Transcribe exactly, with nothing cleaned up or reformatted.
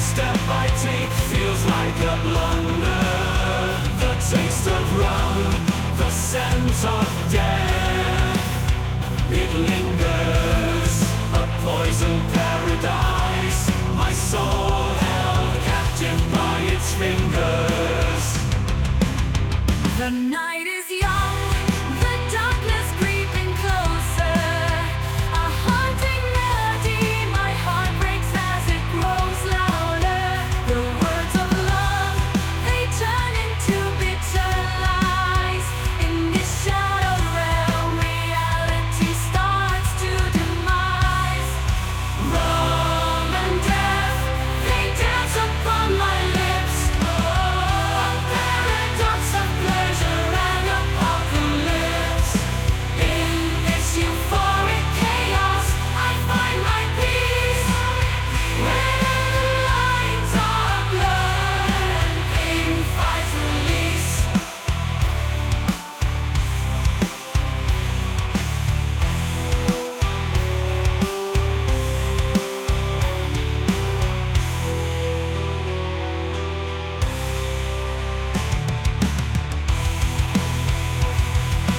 step I take feels like a blunder. The taste of rum, the scent of death, it lingers, a poison paradise. My soul held captive by its fingers. The night